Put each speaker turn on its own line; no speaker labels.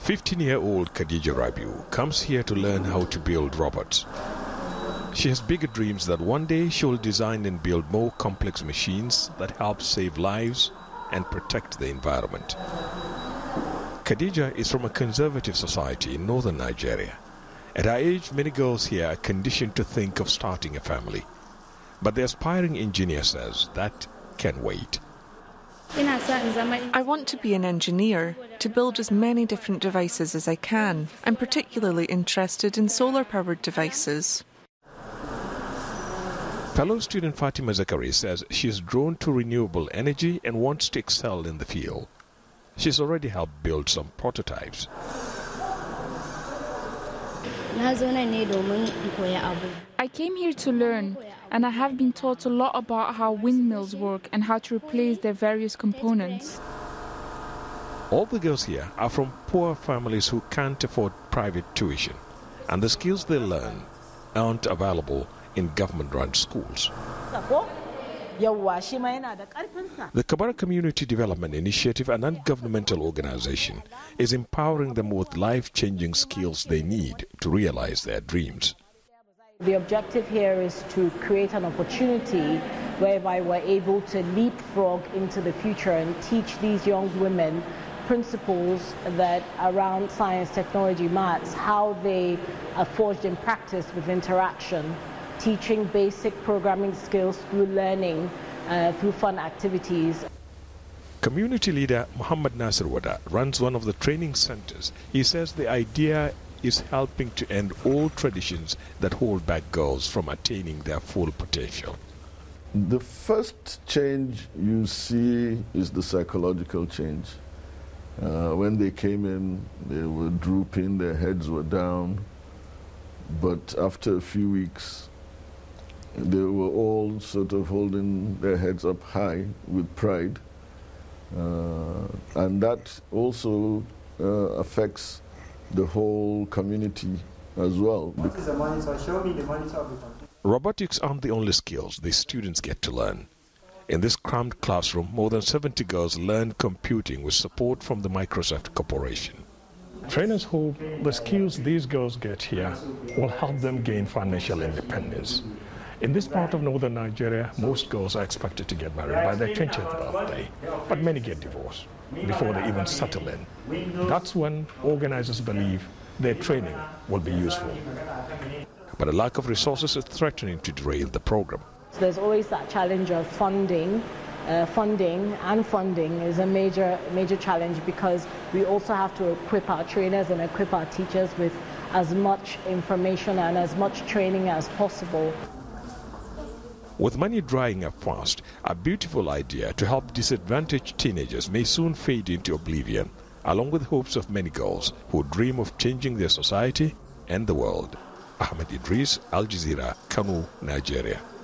15-year-old Khadija Rabiu comes here to learn how to build robots. She has bigger dreams that one day she will design and build more complex machines that help save lives and protect the environment. Khadija is from a conservative society in northern Nigeria. At her age, many girls here are conditioned to think of starting a family. But the aspiring engineer says that can wait.
I want to be an engineer, to build as many different devices as I can. I'm particularly interested in solar-powered devices.
Fellow student Fatima Zakari says she is drawn to renewable energy and wants to excel in the field. She's already helped build some prototypes.
I came here to learn, and I have been taught a lot about how windmills work and how to replace their various components.
All the girls here are from poor families who can't afford private tuition, and the skills they learn aren't available in government-run schools. The Kabara Community Development Initiative, an non-governmental organization, is empowering them with life-changing skills they need to realize their dreams.
The objective here is to create an opportunity whereby we're able to leapfrog into the future and teach these young women principles that around science, technology, maths, how they are forged in practice with interaction, teaching basic programming skills through learning, through fun activities.
Community leader Muhammad Nasir Wada runs one of the training centers. He says the idea is helping to end all traditions that hold back girls from attaining their full potential.
The first change you see is the psychological change. When they came in, they were drooping, their heads were down, but after a few weeks, they were all sort of holding their heads up high with pride. And that also affects the whole community as well.
What is the monitor? Show me the monitor of the computer.
Robotics aren't the only skills the students get to learn. In this cramped classroom, more than 70 girls learn computing with support from the Microsoft Corporation. Trainers hope the skills these girls get here will help them gain financial independence. In this part of northern Nigeria, most girls are expected to get married by their 20th birthday, but many get divorced before they even settle in. That's when organizers believe their training will be useful. But a lack of resources is threatening to derail the program.
So there's always that challenge of funding. Funding is a major challenge, because we also have to equip our trainers and equip our teachers with as much information and as much training as possible.
With money drying up fast, a beautiful idea to help disadvantaged teenagers may soon fade into oblivion, along with hopes of many girls who dream of changing their society and the world. Ahmed Idris, Al Jazeera, Kano, Nigeria.